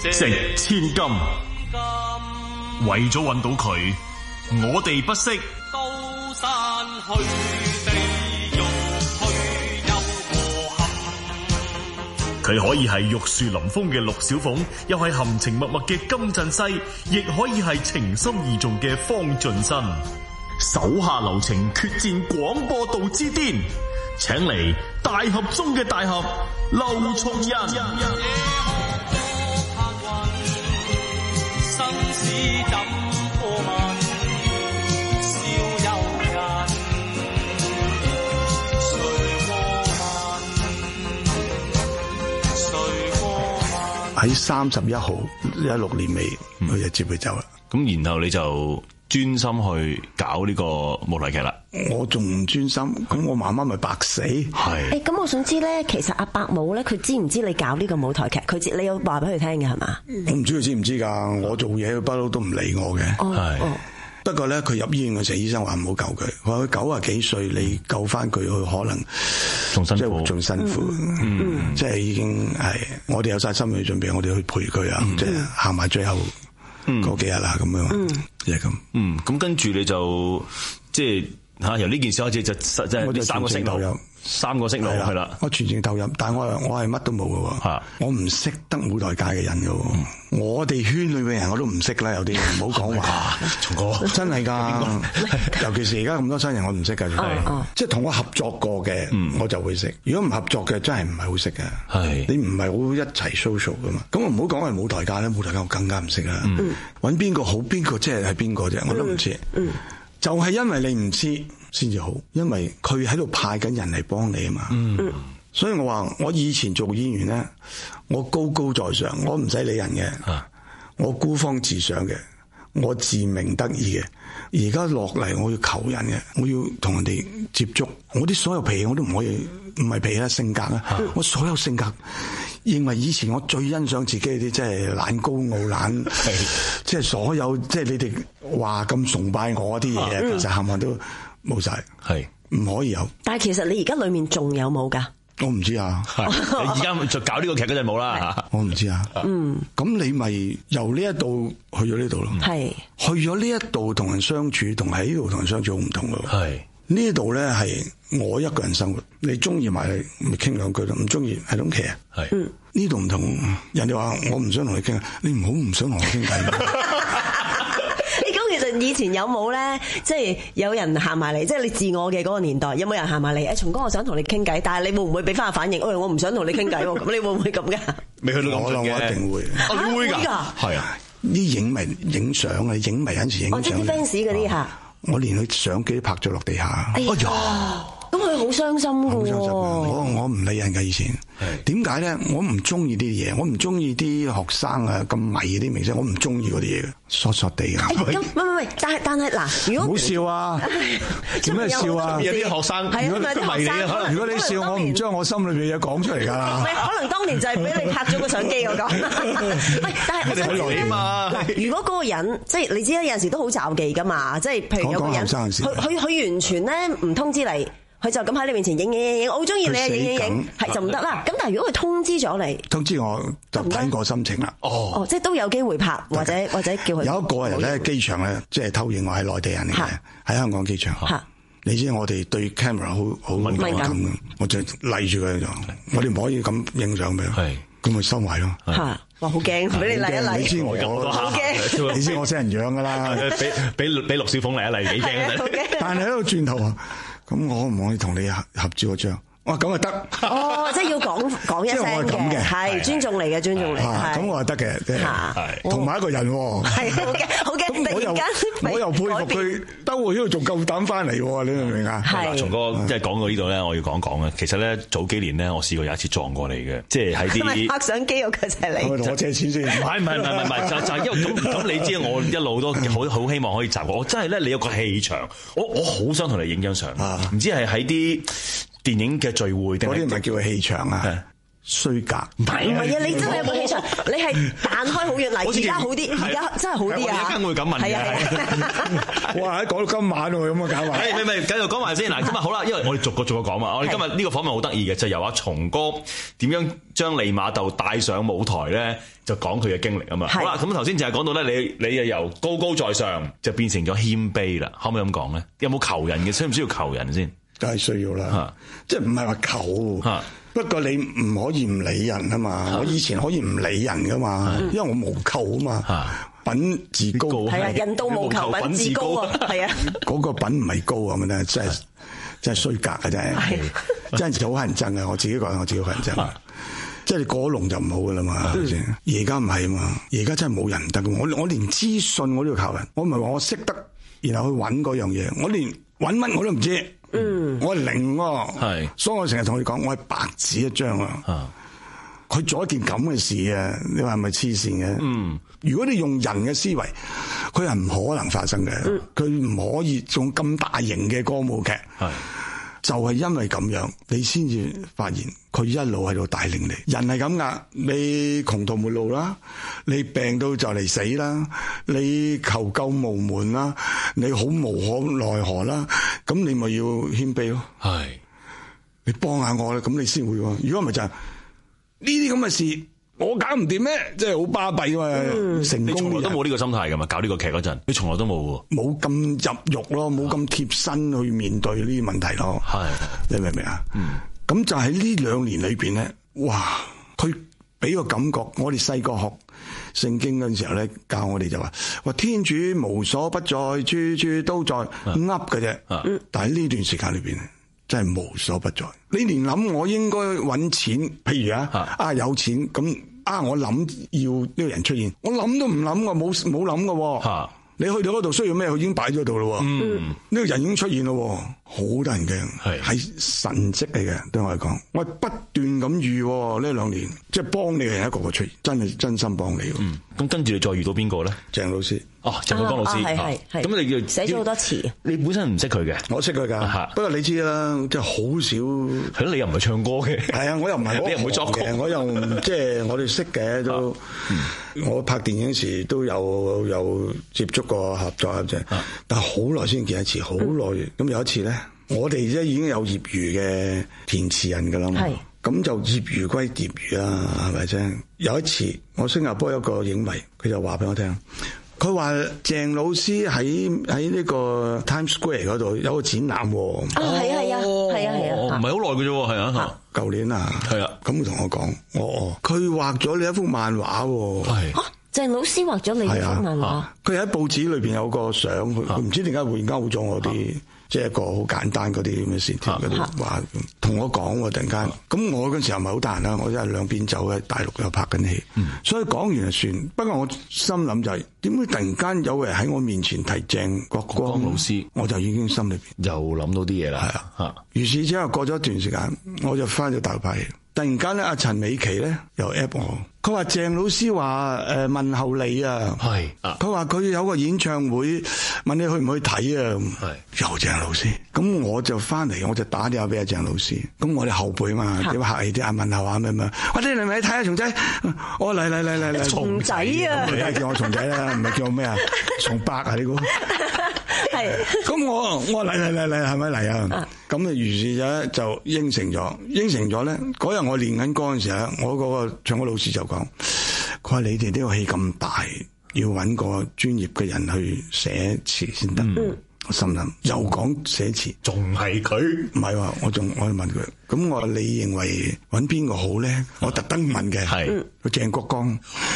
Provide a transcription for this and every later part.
值千金。為咗搵到佢，我哋不惜刀山去地獄去又何憾？ 佢可以係玉樹臨風嘅陸小鳳，又係含情脈脈嘅金振西，亦可以係情深意重嘅方進新。手下留情，決戰廣播道之巔，請嚟大俠中嘅大俠劉松仁。 喺31號16年尾，佢就接佢走啦。 咁然後你就專心去搞呢個舞台劇啦。 我仲唔專心，咁我媽媽咪白死。 係。 咁我想知咧，其實阿伯母咧，佢知唔知你搞呢個舞台劇？佢知，你有話俾佢聽嘅係嘛？ 我唔知佢知唔知㗎。我做嘢佢不嬲都唔理我嘅。 係。 不過咧，佢入醫院嘅時候，醫生話唔好救佢，話佢90幾歲，你救翻佢，佢可能仲辛苦， 仲辛苦。即係已經係我哋有晒心理準備，我哋去陪佢啊，即係行埋最後嗰幾日啦，咁樣，就係咁。 咁跟住你就即係嚇由呢件事開始就即係3個星路。3個星路係啦，我全程投入，但係我係乜都冇嘅喎，我唔識得舞台界嘅人嘅喎，我哋圈裏邊人我都唔識啦，有啲唔好講話，松哥真係㗎，尤其是而家咁多新人我唔識㗎，即係同我合作過嘅我就會識，如果唔合作嘅真係唔係好識嘅，你唔係好一齊 social 㗎嘛，咁我唔好講係舞台界咧，舞台界我更加唔識啦，揾邊個好邊個即係係邊個啫，我都唔知，就係因為你唔知先至好，因為佢喺度派緊人嚟幫你啊嘛。所以我話我以前做演員咧，我高高在上，我唔使理人嘅，我孤芳自賞嘅，我自鳴得意嘅。而家落嚟我要求人嘅，我要同人哋接觸，我啲所有脾氣我都唔可以，唔係脾氣啦，性格啦，我所有性格。認為以前我最欣賞自己啲即係懶高傲懶，即係所有即係你哋話咁崇拜我啲嘢，其實冚唪唥都冇晒，係唔可以有。 但係其實你而家裏面仲有冇㗎？ 我唔知啊。 你而家就搞呢個劇嗰陣冇啦。 我唔知啊。咁你咪由呢一度去咗呢度咯。係去咗呢一度同人相處，同喺呢度同人相處好唔同㗎。係呢度咧係我一個人生活，你中意埋咪傾兩句咯，唔中意係咁騎啊。係呢度唔同，人哋話我唔想同你傾，你唔好唔想同我傾偈。 其實以前有冇咧，即係有人行埋嚟，即係你自我嘅嗰個年代，有冇人行埋嚟？松哥，我想同你傾偈，但係你會唔會俾翻個反應？我唔想同你傾偈喎，咁你會唔會咁噶？ 未去到咁盡嘅，我一定會。 你會㗎？係啊， 啲影迷影相啊，影迷有陣時影相。 即係啲 fans 嗰啲嚇。我連佢相機都拍咗落地下。 哎呀！咁佢好傷心㗎喎。 我唔理人㗎以前。點解咧？我唔中意啲嘢，我唔中意啲學生啊咁迷啲明星，我唔中意嗰啲嘢嘅，索索地嘅。 咁唔，但係嗱，如果唔好笑啊！做咩笑啊？ 有啲學生如果迷你啊，可能如果你笑，我唔將我心裏邊嘢講出嚟㗎。 可能當年就係俾你拍咗個相機嗰個。喂，但係我想知嘛，如果嗰個人即係你知啦，有陣時都好詐忌㗎嘛，即係譬如有個人，佢完全咧唔通知你。佢就咁喺你面前影，我好中意你啊！影，係就唔得啦。咁但係如果佢通知咗你， 通知我就睇我心情啦。哦， 即係都有機會拍，或者叫佢。 有一個人咧，機場咧，即係偷影我係內地人嚟嘅，喺香港機場。你知我哋對 camera 好敏感嘅，我就賴住佢就，我哋唔可以咁影相俾佢。係，咁咪收埋咯。 哇，好驚，俾你賴一賴。 你知我好驚，你知我識人樣㗎啦。 俾陸小鳳嚟一賴幾驚。 但係喺度轉頭啊！咁我可唔可以同你合照嗰張？哇，咁啊得！ 即係要講一聲嘅，係尊重嚟嘅，尊重嚟。 咁我係得嘅，同埋一個人。 係好驚！突然間我又佩服佢兜回呢度仲夠膽翻嚟，你明唔明啊？ 係。松哥即係講到呢度咧，我要講啊。其實咧早幾年咧，我試過有一次撞過你嘅，即係喺啲拍相機嗰個就係你。 我借錢先。唔係，就係因為咁你知我一路都好希望可以習慣。我真係咧，你有個氣場，我好想同你影張相。唔知係喺啲電影嘅聚會定係嗰啲唔係叫佢氣場啊？ 衰格。 唔係啊！你真係有個氣場，你係彈開好遠嚟，而家好啲，而家真係好啲啊！ 我一陣會咁問嘅。 係哇！講到今晚喎，咁啊搞埋。 咪繼續講埋先嗱，今日好啦，因為我哋逐個講嘛。我哋今日呢個訪問好得意嘅，就由阿松哥點樣將利瑪竇帶上舞台咧，就講佢嘅經歷啊嘛。好啦，咁頭先就係講到咧，你又由高高在上就變成咗謙卑啦，可唔可以咁講咧？有冇求人嘅？需唔需要求人先？ 梗係需要啦，即係唔係話求。不過你唔可以唔理人啊嘛，我以前可以唔理人噶嘛，因為我無求啊嘛，品自高。 係啊，人到無求，品自高啊，係啊。嗰個品唔係高啊，咁啊真係衰格啊，真係，真係好乞人憎啊！我自己講，我自己乞人憎。即係你過龍就唔好噶啦嘛，係咪先？而家唔係啊嘛，而家真係冇人得噶。我連資訊我都要求人，我唔係話我識得，然後去揾嗰樣嘢，我連揾乜我都唔知。我係零喎，所以我成日同佢講，我係白紙一張啊。佢做一件咁嘅事啊，你話係咪黐線嘅？如果你用人嘅思維，佢係唔可能發生嘅。佢唔可以做咁大型嘅歌舞劇。就係因為咁樣，你先至發現佢一路喺度帶領你。人係咁噶，你窮途末路啦，你病到就嚟死啦，你求救無門啦，你好無可奈何啦，咁你咪要謙卑咯。係，你幫下我啦，咁你先會。如果唔係就係呢啲咁嘅事，我搞唔掂咩？即係好巴閉嘛！成功，你從來都冇呢個心態噶嘛？搞呢個劇嗰陣，你從來都冇， 冇咁入肉咯，冇咁貼身去面對呢啲問題咯。係，你明唔明啊？咁就喺呢2年裏邊咧，哇！佢俾個感覺，我哋細個學聖經嗰陣時候咧，教我哋就話天主無所不在，處處都在，噏嘅啫。但係呢段時間裏邊，真係無所不在。你連諗我應該揾錢，譬如有錢咁我諗要呢個人出現，我諗都唔諗噶，冇諗噶。你去到嗰度需要咩，佢已經擺咗度咯。呢個人已經出現咯，好得人驚，係神蹟嚟嘅。對我嚟講，我係不斷咁遇呢2年，即係幫你嘅人一個個出現，真係真心幫你。 咁跟住你再遇到邊個咧？鄭老師。鄭國江老師。係。咁你叫寫咗好多詞。 你本身唔識佢嘅？ 我識佢噶。不過你知啦，即係好少。 係咯，你又唔係唱歌嘅。 係啊，我又唔係。 你又唔會作曲嘅， 我又即係我哋識嘅都。我拍電影時都有接觸過合作啫，但係好耐先見一次，好耐。咁有一次咧，我哋即係已經有業餘嘅填詞人噶啦嘛，咁就業餘歸業餘啦，係咪啫？有一次，我新加坡有個影迷，佢就話俾我聽，佢話鄭老師喺呢個 Times Square 嗰度有個展覽。 係啊， 唔係好耐嘅啫，係啊。 舊年啊，係啊，咁佢同我講，佢畫咗你一幅漫畫。係鄭老師畫咗你一幅漫畫。 佢喺報紙裏邊有個相，佢唔知點解會勾咗我啲，即係一個好簡單嗰啲咁嘅線條嗰啲畫，同我講突然間。咁我嗰時候唔係好得閒啦，我真係兩邊走喺大陸又拍緊戲，所以講完就算。不過我心諗就係點會突然間有人喺我面前提鄭國江老師，我就已經心裏邊又諗到啲嘢啦。 係啊，於是之後過咗一段時間，我就翻咗大陸拍戲。突然間咧，阿陳美琪咧又 app 我，佢話鄭老師話問候你啊，係，佢話佢有個演唱會，問你去唔去睇啊？係，又鄭老師，咁我就翻嚟，我就打電話俾阿鄭老師，咁我哋後輩嘛，點客氣啲啊，問候啊咩咩，我哋嚟唔嚟睇下松仔？我嚟， 松仔啊， 梗係叫我松仔啦，唔係叫我咩啊？松伯啊呢個。係，咁我嚟，係咪嚟啊？咁啊，於是就應承咗咧。嗰日我練緊歌嘅時候，我嗰個唱歌老師就講，佢話你哋呢個戲咁大，要搵個專業嘅人去寫詞先得。我心諗又講寫詞， 仲係佢？唔係話我去問佢。咁我話你認為搵邊個好咧？我特登問嘅係個鄭國江。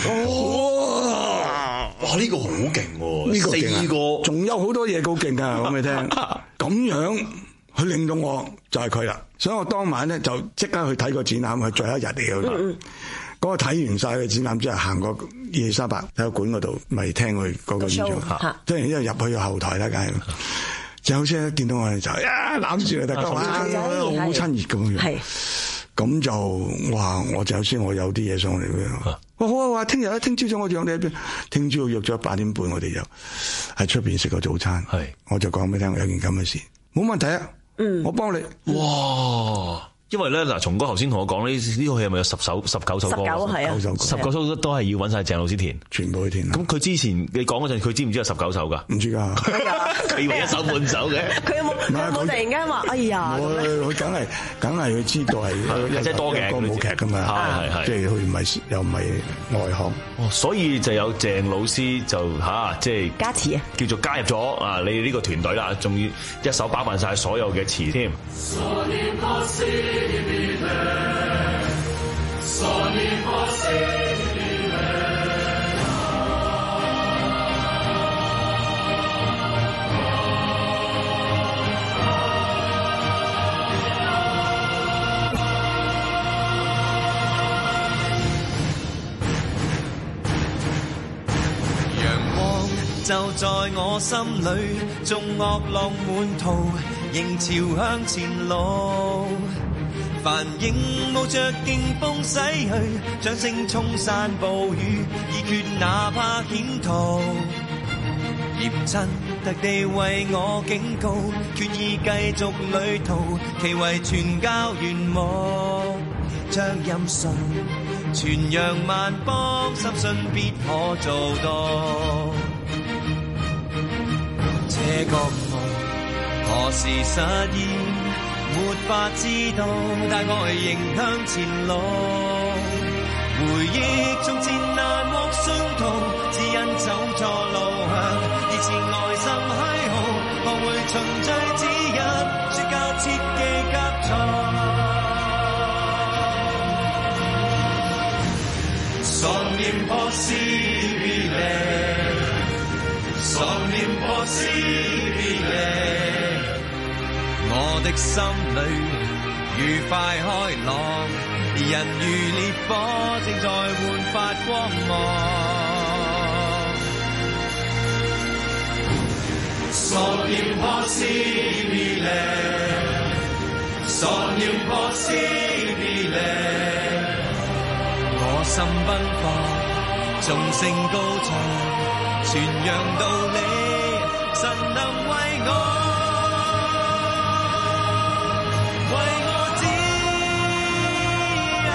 哇！呢個好勁喎， 呢個 4個， 仲有好多嘢好勁噶，講俾你聽。咁樣佢令到我就係佢啦，所以我當晚咧就即刻去睇個展覽，係最後一日嚟嘅。嗰個睇完晒嘅展覽之後，行過伊利沙伯體育館嗰度，咪聽佢嗰個演唱。聽完之後入去後台啦，梗係。就好似見到我哋就攬住大家，哇，好親熱咁樣。咁就哇！我就先我有啲嘢上嚟嘅。好啊，話聽朝早我約你喺邊？聽朝約咗8點半，我哋就喺出邊食個早餐。係，我就講俾你聽，有件咁嘅事，冇問題啊。我幫你。哇！ 因為咧嗱，松哥頭先同我講呢套戲係咪有19首歌？19 係啊 ，19首都係要揾晒鄭老師填， 全部去填。 咁佢之前你講嗰陣，佢知唔知有19首㗎？ 唔知㗎， 佢以為一首半首嘅。 佢有冇突然間話哎呀？ 佢梗係佢知道係即係多嘅歌舞劇㗎嘛，即係佢又唔係外行。 所以就有鄭老師就即係加詞啊， 叫做加入咗啊你呢個團隊啦，仲要一手包辦晒所有嘅詞添。 就在我心裏，眾惡浪滿途，迎潮向前路。帆影冒着勁風駛去，掌聲沖散暴雨，已決哪怕險途。嚴陣特地為我警告，決意繼續旅途，其為傳教圓夢，將音訊傳揚萬邦，深信必可做到。這個夢何時實現，沒法知道，但愛仍向前路。回憶從前難獲訊途，只因走錯路向，以前內心虛耗，學會循序指引，說教切忌夾錯。Sono impossibile, sono impossibile， 我的心裏愉快開朗，人如烈火正在煥發光芒。Sono impossibile, sono impossibile， 我心奔放，眾聲高唱，傳揚道理，神能為我指引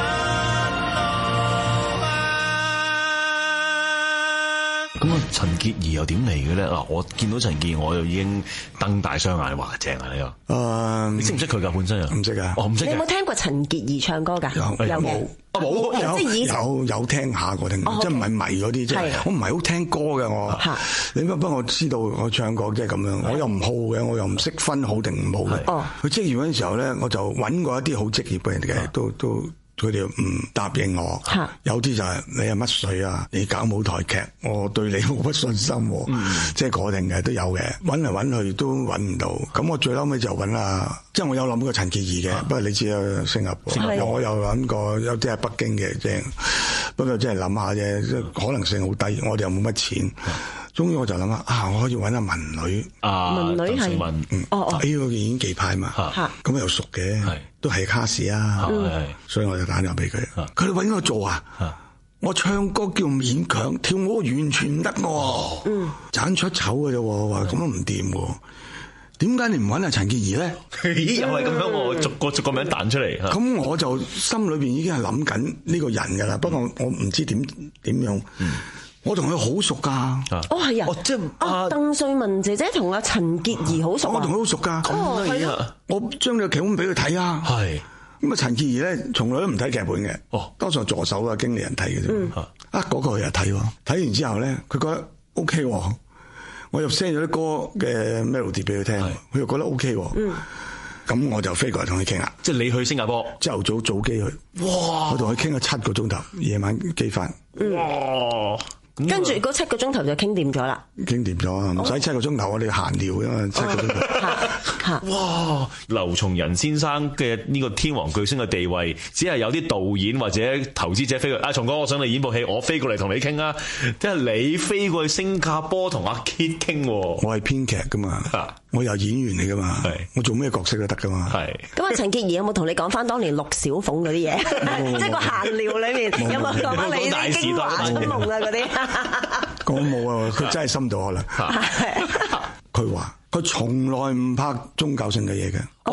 路向。 咁啊，陳潔儀又點嚟嘅咧？嗱，我見到陳潔儀，我就已經瞪大雙眼，話正啊呢個。你識唔識佢㗎？本身啊？ 唔識啊。 我唔識。 你有冇聽過陳潔儀唱歌㗎？有冇？ 有聽下過，聽即係唔係迷嗰啲，即係我唔係好聽歌嘅我。你不過我知道我唱過即係咁樣，我又唔好嘅，我又唔識分好定唔好嘅。佢職業嗰陣時候咧，我就揾過一啲好職業嘅人嘅，都佢哋唔答應我。有啲就係你係乜水啊？你搞舞台劇，我對你冇乜信心。即係嗰定嘅都有嘅，揾嚟揾去都揾唔到。咁我最嬲尾就揾即係我有諗過陳潔儀嘅，不過你知啊，新加坡，我有諗過有啲係北京嘅啫。不過即係諗下啫，可能性好低，我哋又冇乜錢。終於我就諗我可以揾下文女。 文女係呢個演技派嘛，咁又熟嘅，都係卡士啊，所以我就打電話俾佢。佢哋揾我做我唱歌叫勉強，跳舞完全唔得喎。盞出醜嘅啫，話咁都唔掂喎。點解你唔揾阿陳潔儀咧？ 又係咁樣，我逐個名彈出嚟。 咁我就心裏邊已經係諗緊呢個人噶啦，不過我唔知點樣。我同佢好熟噶。 係啊，即係鄧萃雯姐姐同阿陳潔儀好熟。 我同佢好熟噶。 係啊， 我將個劇本俾佢睇啊。係。咁啊，陳潔儀咧從來都唔睇劇本嘅。多數助手啊、經理人睇嘅啫。嗰個佢又睇，睇完之後咧，佢覺得 OK。我又 send 咗啲歌嘅 melody 俾佢聽，佢又覺得 OK。咁我就飛過嚟同佢傾啦。即係你去新加坡，朝頭早早機去。哇！我同佢傾咗7個鐘頭，夜晚機翻。哇！ 跟住嗰7個鐘頭就傾掂咗啦。傾掂咗，唔使7個鐘頭，我哋閒聊啊嘛，7個鐘頭。 哇！劉松仁先生嘅呢個天王巨星嘅地位，只係有啲導演或者投資者飛過嚟。松哥，我想你演部戲，我飛過嚟同你傾啊！即係你飛過去新加坡同阿 Kit 傾。 我係編劇噶嘛，我又演員嚟噶嘛，我做咩角色都得噶嘛。咁啊，陳潔儀有冇同你講翻當年陸小鳳嗰啲嘢？即係個閒聊裏面有冇講翻你啲京華春夢啊嗰啲？ 我冇啊，佢真係深度可能。佢話佢從來唔拍宗教性嘅嘢嘅。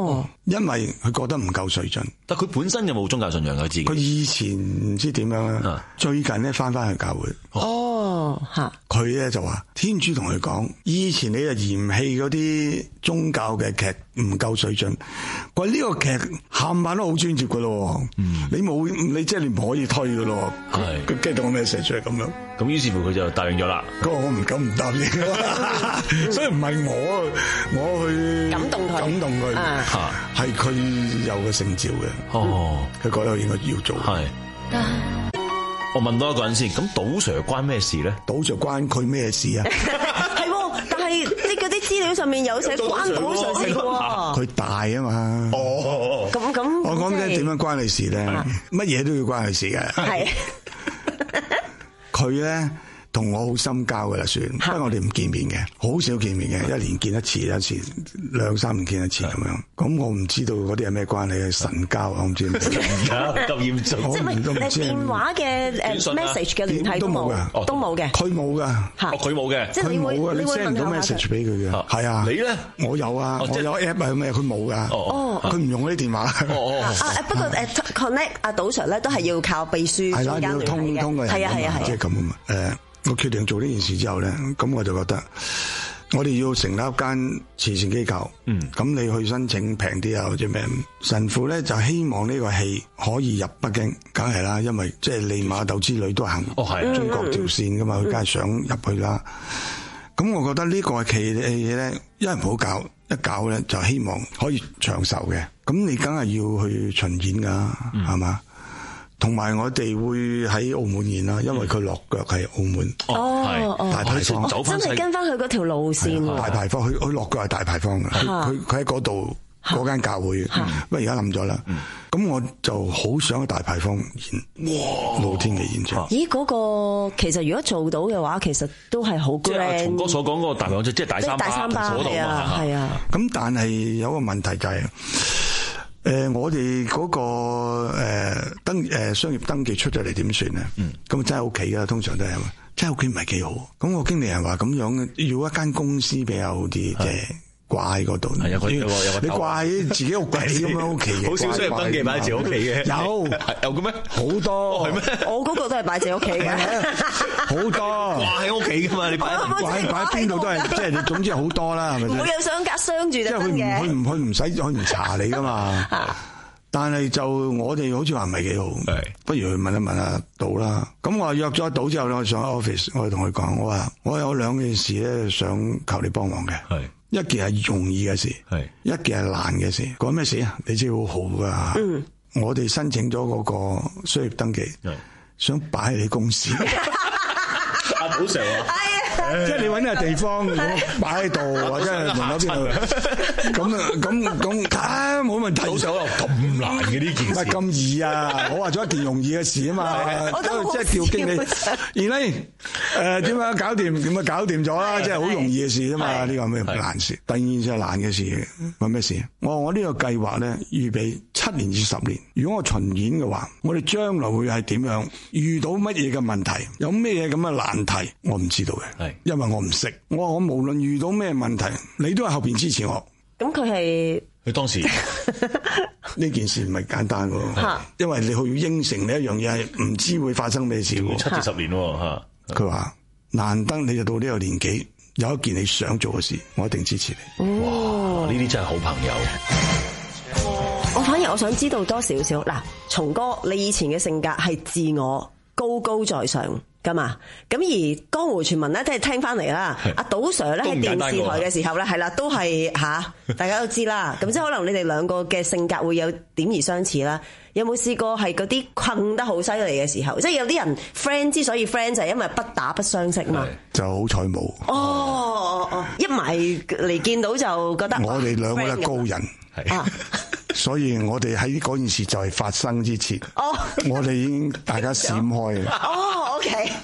因為佢覺得唔夠水準。 但佢本身有冇宗教信仰佢自己？ 佢以前唔知點樣啦，最近咧翻去教會。佢咧就話天主同佢講，以前你就嫌棄嗰啲宗教嘅劇唔夠水準，佢呢個劇冚唪唥都好專業噶咯，你冇你即係你唔可以推噶咯，佢跟住我咩寫出嚟咁樣， 咁於是乎佢就答應咗啦。 嗰個我唔敢唔答應，所以唔係我去感動佢，係佢有個聖召嘅，佢覺得應該要做。我問多一個人先，咁賭 Sir 關咩事咧？ 賭 Sir 關佢咩事啊？ 係，但係嗰啲資料上面有寫關賭 Sir 事喎。 佢大啊嘛。咁我講咧點樣關你事咧？乜嘢都要關佢事嘅。係。佢咧同我好深交噶啦，算，不過我哋唔見面嘅，好少見面嘅，一年見一次，有時2-3年見一次咁樣。咁我唔知道嗰啲係咩關係，神交我唔知。咁嚴重， 即係電話嘅message 嘅聯繫都冇嘅，都冇嘅。佢冇噶， 佢冇嘅， 即係你會 send 唔到 message 俾佢嘅。係啊， 你咧？ 我有啊，我有 app 啊咩？佢冇噶。佢唔用嗰啲電話。 不過connect 阿賭 Sir 咧都係要靠秘書係啦，要通嘅。 係啊， 即係咁啊嘛。我決定做呢件事之後咧，咁我就覺得我哋要成立一間慈善機構。咁你去申請平啲啊，或者咩？神父咧就希望呢個戲可以入北京，梗係啦，因為即係利瑪竇之旅都行中國條線噶嘛，佢梗係想入去啦。咁我覺得呢個戲嘅嘢咧，一唔好搞，一搞咧就希望可以長壽嘅。咁你梗係要去巡演噶，係嘛？同埋我哋會喺澳門演啦，因為佢落腳係澳門，大牌坊， 真係跟翻佢嗰條路線。 大牌坊，佢落腳係大牌坊嘅，佢喺嗰度嗰間教會，不過而家冧咗啦。咁我就好想喺大牌坊演露天嘅演唱。 咦，嗰個其實如果做到嘅話，其實都係好 grand。松哥所講嗰個大牌坊即係大三巴嗰度嘛， 係啊。咁但係有個問題就係。我哋嗰個商業登記出咗嚟點算咧？咁真係屋企噶，通常都係嘛，真係屋企唔係幾好。咁我經理人話咁樣，要一間公司比較好啲，即係掛喺嗰度。係有個你掛喺自己屋企咁樣屋企， 好少商業登記擺喺自己屋企嘅。有嘅咩？好多係咩？ 我嗰個都係擺自己屋企嘅， 好多掛喺屋企噶嘛？你擺喺邊度都係，即係你總之係好多啦，係咪先？ 我有相隔相住就真嘅。 佢唔查你噶嘛。但係就我哋好似話唔係幾好，不如去問一問阿賭啦。咁我約咗阿賭之後咧，我上 office， 我同佢講，我話我有2件事咧，想求你幫忙嘅。一件係容易嘅事，一件係難嘅事。講咩事啊？你知好好噶。我哋申請咗嗰個商業登記，想擺喺你公司。 阿賭 Sir 啊！ 即係你搵個地方擺喺度，或者係門口邊度咁冇問題。 賭 Sir 咁難嘅呢件事， 唔係咁易啊！我話咗一件容易嘅事啊嘛，即係叫經理，而呢點樣搞掂？點樣搞掂咗啦？即係好容易嘅事啊嘛！呢個係咩難事？第二件事係難嘅事，係咩事？我呢個計劃咧，預備7年至10年。如果我巡演嘅話，我哋將來會係點樣？遇到乜嘢嘅問題？有咩嘢咁嘅難題？我唔知道嘅。因為我唔識，我無論遇到咩問題，你都喺後邊支持我。 咁佢當時呢件事唔係簡單喎，因為你去應承你一樣嘢係唔知會發生咩事喎。 7至10年喎。 佢話難得你就到呢個年紀，有一件你想做嘅事，我一定支持你。 哇！呢啲真係好朋友。 我反而我想知道多少少嗱，松哥你以前嘅性格係自我高高在上噶嘛？咁而江湖傳聞咧，即係聽翻嚟啦。阿賭 Sir 咧喺電視台嘅時候咧，係啦，都係大家都知啦。咁即係可能你哋兩個嘅性格會有點而相似啦。有冇試過係嗰啲困得好犀利嘅時候？即係有啲人 friend 之所以 friend 就係因為不打不相識嘛。 就好彩冇。 一埋嚟見到就覺得我哋兩個係高人。所以我哋喺嗰件事就係發生之前，我哋已經大家閃開。 OK。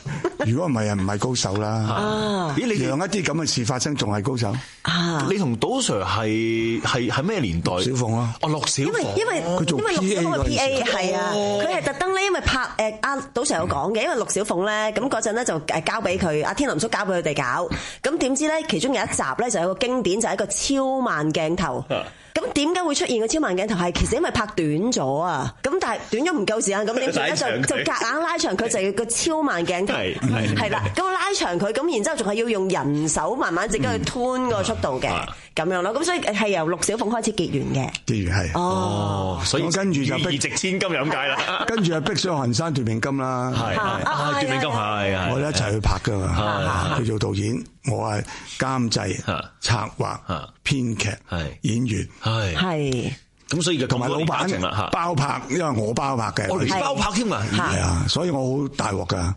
如果唔係啊，唔係高手啦。 咦，你讓一啲咁嘅事發生，仲係高手？ 你同賭 Sir 係咩年代？ 陸小鳳咯。 陸小鳳。 因為陸小鳳嘅 PA 係啊，佢係特登咧，因為拍阿賭 Sir 有講嘅，因為陸小鳳咧咁嗰陣咧就交俾佢，阿天林叔交俾佢哋搞。咁點知咧，其中有一集咧就有個經典，就係一個超慢鏡頭。咁點解會出現個超慢鏡頭？係其實因為拍短咗啊！咁但係短咗唔夠時間，咁點算咧？就夾硬拉長佢，就要個超慢鏡頭。係啦，咁拉長佢，咁然之後仲係要用人手慢慢自己去吞個速度嘅，咁樣咯。咁所以係由陸小鳳開始結緣嘅。 結緣係。 哦，所以跟住就義值千金咁解啦。 跟住係逼上寒山奪命金啦。 係奪命金係。 我哋一齊去拍㗎嘛。佢做導演，我係監製、策劃、編劇、演員。 係， 咁所以就同埋老闆包拍，因為我包拍嘅， 你包拍添啊， 係啊，所以我好大鑊噶，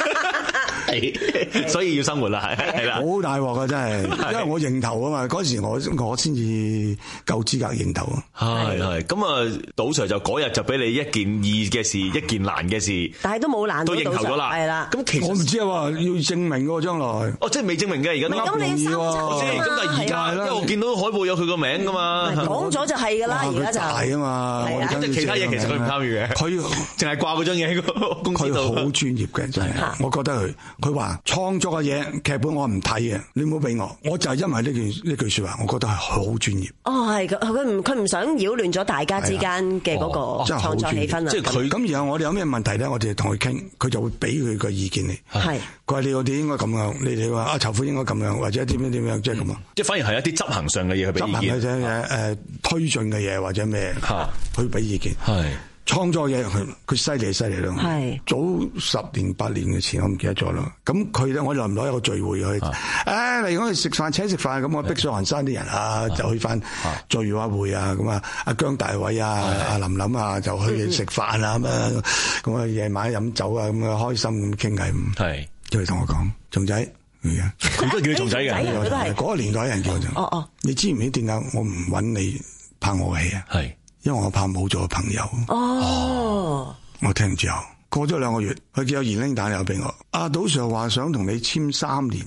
所以要生活啦，係啦， 好大鑊噶真係，因為我認頭啊嘛，嗰時我先至夠資格認頭啊， 係，咁啊，賭 Sir 就嗰日就俾你一件易嘅事，一件難嘅事， 但係都冇難到， 都認頭咗啦， 係啦， 咁其實我唔知啊，要證明嘅將來， 即係未證明嘅，而家都咁你要咁但係而家，因為我見到海報有佢個名噶嘛， 講咗就係噶啦，而家就大啊嘛， 即係其他嘢其實佢唔參與嘅，佢淨係掛嗰張嘢喺個公司度， 佢好專業嘅真係，我覺得佢話創作嘅嘢劇本我唔睇嘅，你唔好俾我就係因為呢句說話，我覺得係好專業。 哦，係佢唔想擾亂咗大家之間嘅嗰個創作氣氛啊。 即係佢咁，然後我哋有咩問題咧，我哋同佢傾，佢就會俾佢個意見你。係，佢話你哋應該咁樣，你哋話籌款應該咁樣，或者點樣，即係咁啊。即係反而係一啲執行上嘅嘢去俾意見。執行嘅嘢推進嘅嘢或者咩，佢俾意見。係。創作嘢佢犀利咯，係早10年8年嘅前我唔記得咗啦。咁佢咧，我哋唔攞一個聚會去，嚟講去食飯請食飯，咁我逼上寒山啲人啊，就去翻聚會啊，咁啊，阿姜大偉啊，阿林琳啊，就去食飯啊咁啊，咁啊夜晚飲酒啊，咁啊開心咁傾偈咁，係，佢同我講，松仔， 佢都叫你松仔嘅， 嗰個年代人叫就，你知唔知點解我唔揾你拍我戲啊？係。因為我怕冇咗朋友。哦，我聽之後過咗2個月，佢叫有言拎打電話俾我。阿賭 Sir 話想同你簽3年。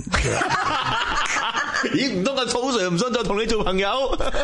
咦？唔通阿賭 Sir 唔想再同你做朋友？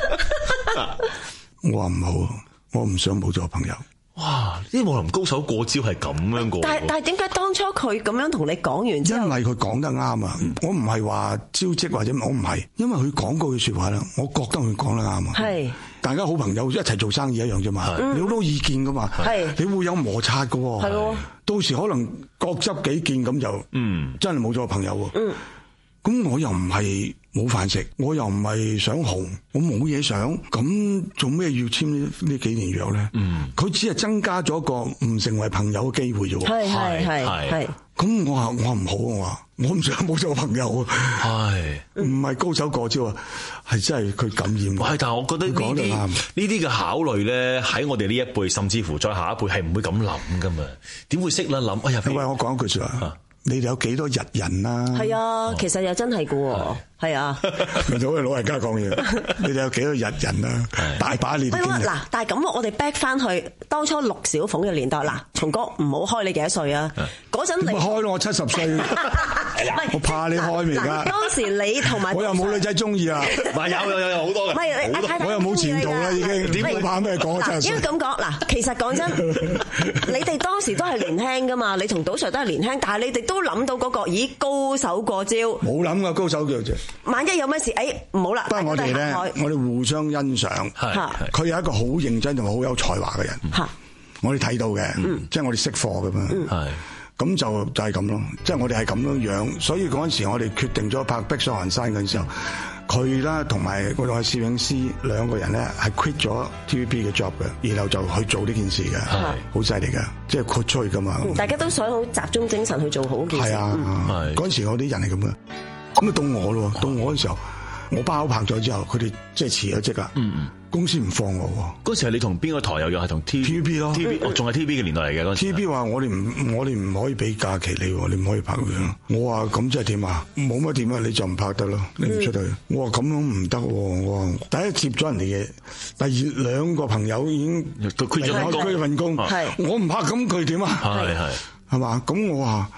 我話唔好，我唔想冇咗朋友。 哇！啲武林高手過招係咁樣過。 但係點解當初佢咁樣同你講完之後？ 因為佢講得啱啊！我唔係話招積或者我唔係，因為佢講過句說話啦，我覺得佢講得啱啊。係。大家好朋友一齊做生意一樣啫嘛，你好多意見噶嘛，你會有摩擦噶，到時可能各執己見咁就，真係冇咗個朋友喎。咁我又唔係冇飯食，我又唔係想紅，我冇嘢想，咁做咩要簽呢幾年約咧？佢只係增加咗個唔成為朋友嘅機會啫喎。係。咁我話唔好，我唔想冇咗個朋友啊。係，唔係高手過招啊，係真係佢感染。 係，但係我覺得呢啲嘅考慮咧，喺我哋呢一輩，甚至乎再下一輩，係唔會咁諗噶嘛？點會識啦諗？哎呀， 喂，我講一句說話。你哋有幾多日人啊？ 係啊，其實又真係噶，係啊。 咪就好似老人家講嘢，你哋有幾多日人啊？大把年。 嗱，但係咁我哋 back 翻去當初陸小鳳嘅年代，嗱，松哥唔好開你幾多歲啊？嗰陣你開咯，我70歲。我怕你開未㗎？ 當時你同埋我又冇女仔中意啊！ 有好多嘅。 我又冇前途啦，已經。點怕咩講啊？ 應該咁講嗱，其實講真，你哋當時都係年輕㗎嘛，你同賭 Sir 都係年輕，但係你哋都諗到嗰個，咦，高手過招。冇諗過高手過招。 萬一有咩事，唔好啦。 不過我哋咧，我哋互相欣賞。佢係一個好認真同埋好有才華嘅人。我哋睇到嘅，即係我哋識貨㗎嘛。咁就係咁咯，即係我哋係咁樣樣，所以嗰陣時我哋決定咗拍《逼上寒山》嗰陣時候，佢啦同埋我哋攝影師2個人咧係 quit 咗 TVB 嘅 job 嘅，然後就去做呢件事嘅，好犀利嘅，即係豁出去噶嘛。大家都想好集中精神去做好件事。係啊， 嗰陣時我啲人係咁嘅，咁啊到我咯，到我嗰時候，我包拍咗之後，佢哋即係辭咗職啦。公司唔放我喎。 嗰時係你同邊個台又係同 TVB 咯 ？TVB 仲係 TVB 嘅年代嚟嘅嗰時。 TVB 話我哋唔可以俾假期你，你唔可以拍樣。我話咁即係點啊？冇乜點啊？你就唔拍得咯，你唔出去。我話咁樣唔得。我話第一接咗人哋嘅，第二2個朋友已經佢咗份工，我唔拍咁佢點啊？係嘛？咁我話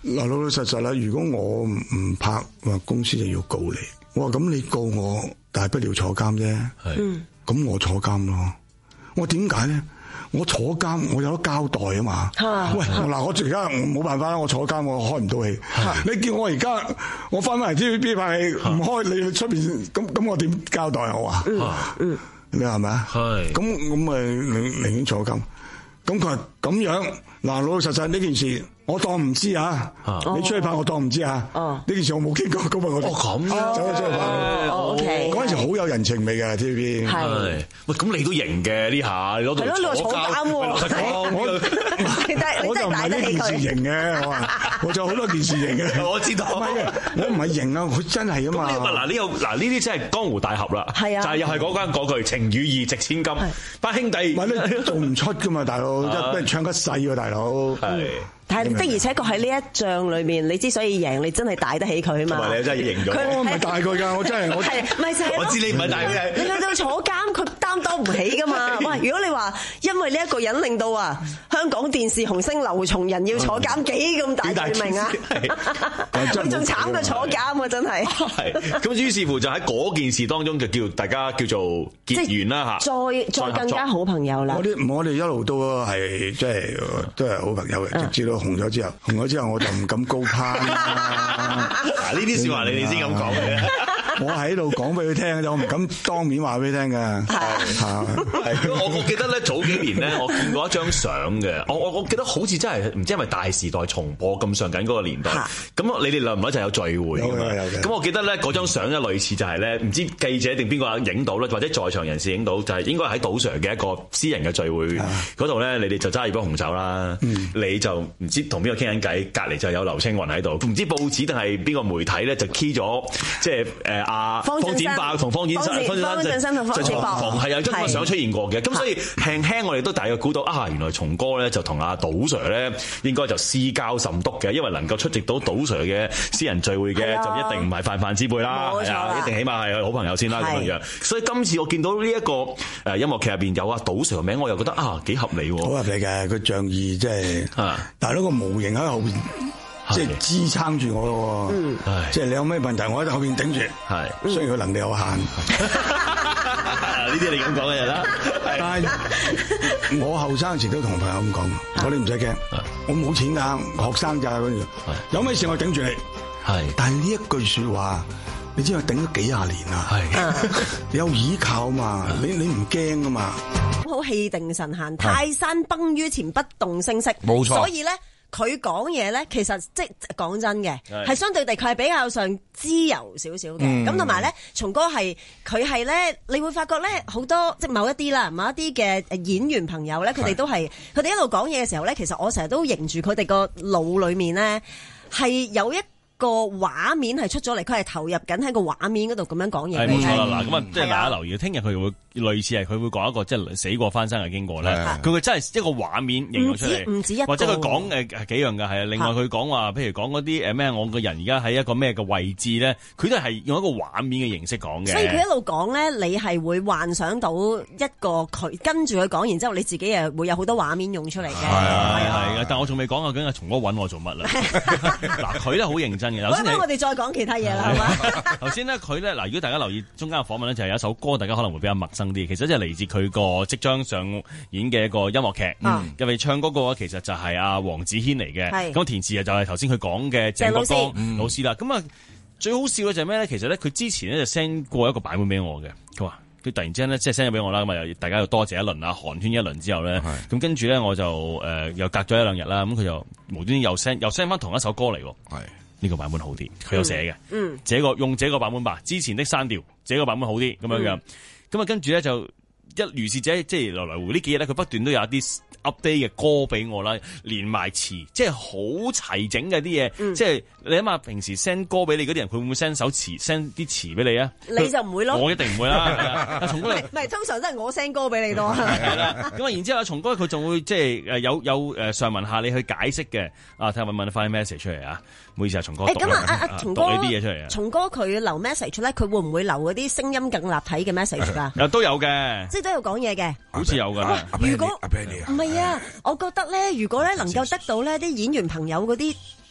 嗱，老老實實啦，如果我唔拍，話公司就要告你。我話咁你告我，大不了坐監啫。係，咁我坐監咯。我點解咧？我坐監，我有得交代啊嘛。喂，嗱，我而家冇辦法啦，我坐監，我開唔到戲。你叫我而家我翻返嚟 TVB 拍戲唔開，你去出邊，咁我點交代我啊？你係咪啊？係。咁咪寧願坐監。咁佢話咁樣，嗱，老老實實呢件事。我當唔知啊！你出去拍我當唔知啊！呢件事我冇傾過，咁啊我咁走咗出去拍。OK，嗰陣時好有人情味嘅 TVB。係，喂，咁你都型嘅呢下，你攞到坐監喎。我就唔係呢件事型嘅，我就好多件事型嘅。我知道，我唔係型啊，佢真係啊嘛。嗱呢啲真係江湖大俠啦。係啊，就係又係嗰句情與義值千金，班兄弟做唔出噶嘛，大佬，一俾人唱得細喎，大佬。係。但係的而且確喺呢一仗裏面，你之所以贏，你真係帶得起佢啊嘛！同埋你真係贏咗，我唔係帶佢㗎，我真係我知你唔係帶佢，你去到坐監，佢擔當唔起㗎嘛！哇！如果你話因為呢一個人令到香港電視紅星劉松仁要坐監，幾咁大罪名啊！佢仲慘過坐監啊！真係。係咁，於是乎就喺嗰件事當中就叫大家叫做結緣啦嚇，再更加好朋友啦。我哋一路都係即係都係好朋友嘅，直至到紅咗之後我就唔敢高攀啦。嗱，呢啲説話你哋先咁講嘅，我喺度講俾佢聽嘅，我唔敢當面話俾佢聽嘅。係，我記得咧早幾年咧，我見過一張相嘅，我記得好似真係唔知係咪大時代重播咁上緊嗰個年代。咁你哋耐唔耐就有聚會㗎嘛？有。咁我記得咧嗰張相咧類似就係咧，唔知記者定邊個影到咧，或者在場人士影到，就係應該喺賭 Sir 嘅一個私人嘅聚會嗰度咧，你哋就揸住杯紅酒啦，你就唔知同邊個傾緊偈，隔離就有劉青雲喺度，唔知報紙定係邊個媒體咧就 key 咗，即係方展博同方展生就係有張個相出現過嘅，咁所以輕我哋都大概估到原來松哥咧就同阿賭 Sir 咧應該就私交甚篤嘅，因為能夠出席到賭 Sir 嘅私人聚會嘅，就一定唔係泛泛之輩啦，係啊，一定起碼係好朋友先啦咁樣。所以今次我見到呢一個音樂劇入邊有阿賭 Sir 嘅名，我又覺得幾合理喎，好合理嘅，佢仗義即係，但係呢個模型喺後邊。即係支撐住我咯，即係你有咩問題，我喺後邊頂住。係，雖然佢能力有限，呢啲你咁講嘅嘢啦。但係我後生時都同朋友咁講，我哋唔使驚，我冇錢㗎，學生咋嗰啲，有咩事我頂住你。係，但係呢一句説話，你知我頂咗幾廿年啦。係，有倚靠嘛，你唔驚㗎嘛。好氣定神閒，泰山崩於前不動聲色。冇錯，所以咧。佢講嘢咧，其實即係講真嘅，係相對地佢係比較上自由少少嘅。咁同埋咧，松哥佢係咧，你會發覺咧好多即係某一啲嘅演員朋友咧，佢哋都係佢哋一路講嘢嘅時候咧，其實我成日都認住佢哋個腦裏面咧係有一個畫面係出咗嚟，佢係投入緊喺個畫面嗰度咁樣講嘢。係冇錯啦，嗱咁啊，即係大家留意，聽日佢會類似係佢會講一個即係死過翻生嘅經過咧。佢會真係一個畫面形容出嚟，唔止一個，或者佢講幾樣嘅係啊。另外佢講話，譬如講嗰啲咩，我個人而家喺一個咩嘅位置咧，佢都係用一個畫面嘅形式講嘅。所以佢一路講咧，你係會幻想到一個佢跟住佢講，然之後你自己又會有好多畫面用出嚟嘅。係但我仲未講究竟係松哥揾我做乜啦？嗱，佢咧好認真。我哋再講其他嘢啦，係嘛？頭先咧，佢咧嗱，如果大家留意中間嘅訪問咧，就係有一首歌，大家可能會比較陌生啲。其實即係嚟自佢個即將上演嘅一個音樂劇。入嚟唱嗰個其實就係阿黃子軒嚟嘅。咁填詞就係頭先佢講嘅鄭國江老師啦。咁最好笑嘅就係咩咧？其實咧，佢之前咧就 send 過一個版本俾我嘅。佢話佢突然之間咧即係 send 咗俾我啦。咁啊，大家又多謝一輪啊，寒暄一輪之後咧，咁跟住咧我就又隔咗一兩日啦。咁佢就無端端又 send 翻同一首歌嚟喎。呢個版本好啲，佢有寫嘅。用這個版本吧，之前的刪掉，這個版本好啲咁樣樣。咁啊，跟住咧就如是者，即係來來回呢幾日咧，佢不斷都有一啲 update 嘅歌俾我啦，連埋詞，即係好齊整嘅啲嘢。即係你諗下，平時 send 歌俾你嗰啲人，佢會唔會 send 首詞 send 啲詞俾你啊？你就唔會咯，我一定唔會啦。阿松哥唔係通常都係我 send 歌俾你多。係啦，咁啊，然之後阿松哥佢仲會即係有上文下你去解釋嘅。睇下問翻 message 出嚟啊！唔好意思啊，松哥讀呢啲嘢出嚟啊！松哥佢留 message 咧，佢會唔會留嗰啲聲音更立體嘅 message 㗎？都有嘅，即係都有講嘢嘅，好似有㗎。如果唔係啊，我覺得咧，如果咧能夠得到咧啲演員朋友嗰啲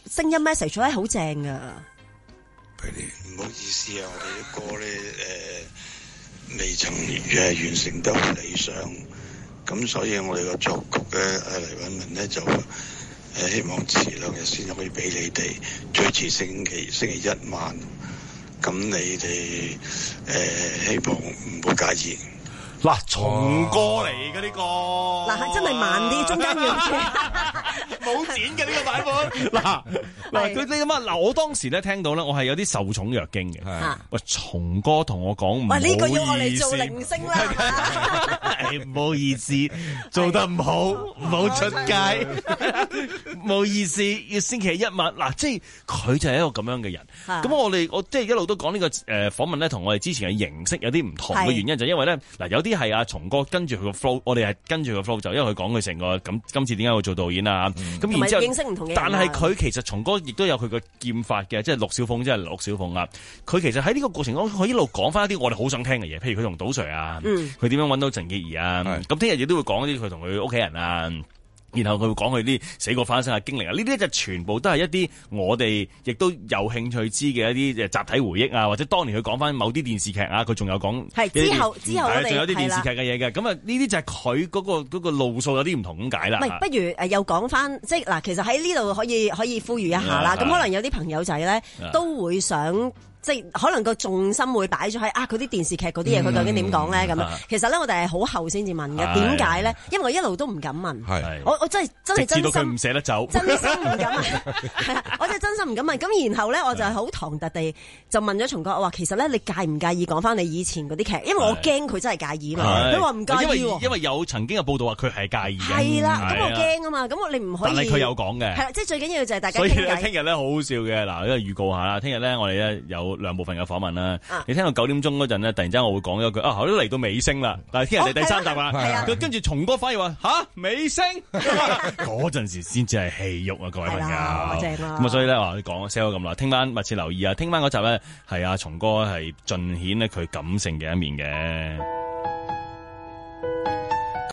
聲音 message 咧好正噶。 唔好意思啊，我哋啲歌咧未曾完成得好理想，咁所以我哋個作曲嘅黎允文咧就希望遲2日先可以俾你哋，最遲星期一晚。咁你哋希望唔會介意。 嗱，重歌嚟嘅呢個， 嗱真係慢啲，中間要冇剪嘅呢個版本。嗱，佢你諗下，嗱，我當時咧聽到咧，我係有啲受寵若驚嘅。喂，松哥同我講唔好意思， 呢個要我嚟做鈴聲啦， 唔好意思，做得唔好，唔好出街，唔好意思，要星期一晚。嗱，即係佢就係一個咁樣嘅人。咁我即係一路都講呢個訪問咧，同我哋之前嘅形式有啲唔同嘅原因，就因為咧嗱有啲係阿松哥跟住佢個 flow， 我哋係跟住個 flow 就因為佢講佢成個咁今次點解會做導演啊？咁然之後認識唔同嘅人，但係佢其實松哥亦都有佢個劍法嘅，即係陸小鳳，即係陸小鳳啊！佢其實喺呢個過程中，佢一路講翻一啲我哋好想聽嘅嘢，譬如佢同賭 Sir 啊，佢點樣揾到陳潔儀啊？咁聽日亦都會講一啲佢同佢屋企人啊。然後佢會講佢啲死過翻生嘅經歷啊！呢啲就全部都係一啲我哋亦都有興趣知嘅一啲集體回憶啊，或者當年佢講翻某啲電視劇啊，佢仲有講之後我哋仲有啲電視劇嘅嘢嘅。咁啊，呢啲就係佢嗰個路數有啲唔同咁解啦。 不如又講翻，即係嗱，其實喺呢度可以呼籲一下啦。咁可能有啲朋友仔咧都會想。即係可能個重心會擺咗喺佢啲電視劇嗰啲嘢，佢究竟點講咧？咁其實咧，我哋係好後先至問嘅。點解咧？因為我一路都唔敢問。我真係真心唔捨得走， 真心唔敢問。係啊，我真係真心唔敢問。咁然後咧，我就係好唐突地就問咗松哥，我話其實咧，你介唔介意講翻你以前嗰啲劇？因為我驚佢真係介意嘛。佢話唔介意喎。 因為有曾經有報道話佢係介意嘅。 係啦，咁我驚啊嘛。咁你唔可以。 但係佢有講嘅。 係啦，即係最緊要就係大家。 所以咧，聽日咧好好笑嘅嗱，因為預告下啦，聽日咧我哋咧有2部分嘅訪問啦。你聽到9點鐘嗰陣咧，突然之間我會講咗句我都嚟到尾聲啦，但係聽日第3集啦。跟住松哥反而話吓尾聲，嗰陣時先至係戲肉啊，各位朋友。 正啦。 咁啊，所以咧你講 sell 咁耐，聽晚密切留意啊，聽晚嗰集咧係阿松哥係盡顯咧佢感性嘅一面嘅。